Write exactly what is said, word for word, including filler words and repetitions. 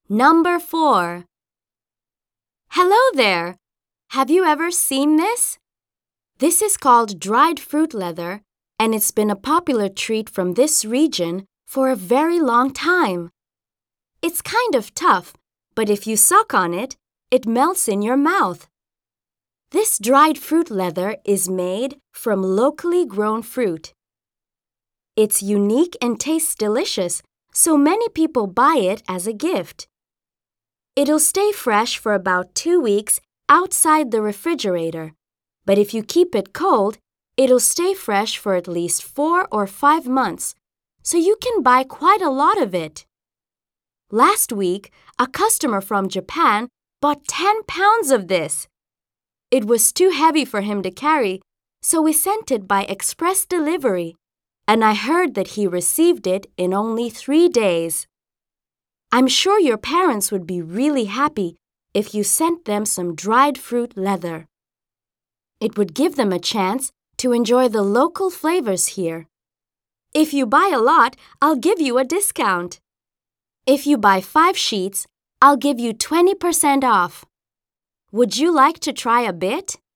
Number four. Hello there! Have you ever seen this? This is called dried fruit leather, and it's been a popular treat from this region for a very long time. It's kind of tough, but if you suck on it, it melts in your mouth. This dried fruit leather is made from locally grown fruit. It's unique and tastes delicious, so many people buy it as a gift. It'll stay fresh for about two weeks outside the refrigerator, but if you keep it cold, it'll stay fresh for at least four or five months, so you can buy quite a lot of it. Last week, a customer from Japan bought ten pounds of this. It was too heavy for him to carry, so we sent it by express delivery, and I heard that he received it in only three days. I'm sure your parents would be really happy if you sent them some dried fruit leather. It would give them a chance to enjoy the local flavors here. If you buy a lot, I'll give you a discount. If you buy five sheets, I'll give you twenty percent off. Would you like to try a bit?